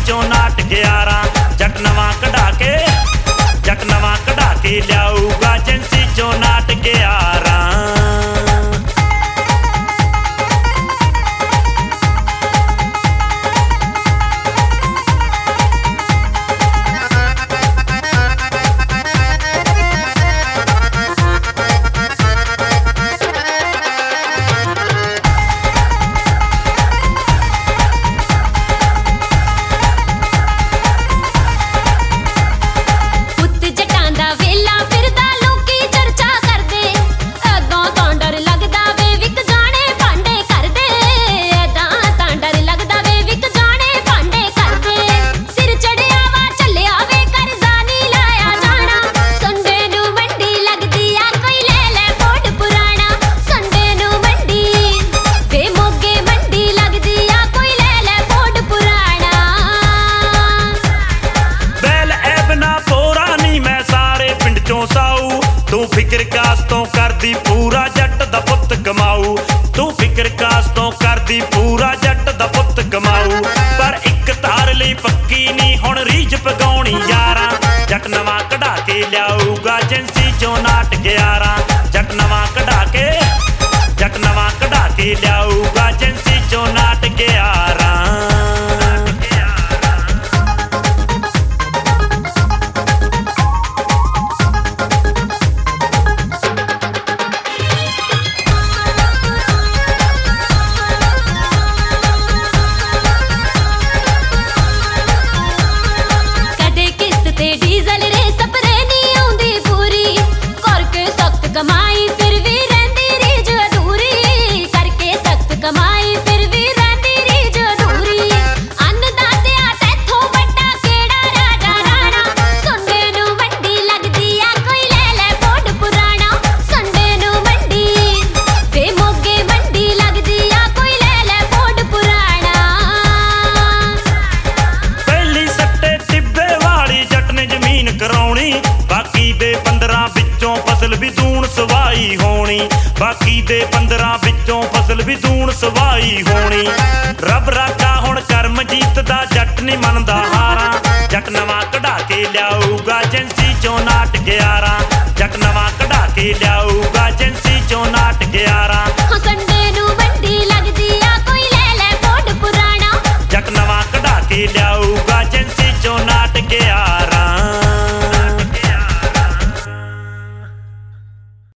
चों नाट 11 जट नवां कढा के लियाऊगा एजेंसी चों नाट 11। तू फिक्र कास्तों करदी पूरा जट दा पुत्त कमाऊ, तू फिक्र कास्तों करदी पूरा जट दा पुत्त कमाऊ। पर एक तार लई पक्की नहीं हुण रीझ पगाउणी यारां जट नवां कढा के लियाऊगा एजेंसी चों नाट 11 जट नवां कढा के लियाऊगा एजेंसी चों नाट 11। कमाई फिर भी रहंदी रीझ अधूरी, करके सख्त कमाई फिर भी रहंदी रीझ अधूरी। अन्नदातिया तैथों वड्डा केड़ा राजा राणा, सुंडे नूं वड्डी लगदी आ कोई ले ले बोड पुराणा। सुंडे नूं वड्डी ते मोगे वड्डी लगदी आ कोई ले ले बोड पुराणा। पहली सट्टे टिब्बे वाली जट ने जमीन कराउणी, बाकी दे 15 विचों फसल भी दूण सवाई होनी, बाकी दे 15 विचों फसल भी दूण सवाई होनी। रब राखा हुण करमजीत दा जट नहीं मनदा हारां जट नवां कढा के लियाऊगा एजेंसी चों नाट 11 जट नवां कढा के लियाऊगा एजेंसी चों नाट 11।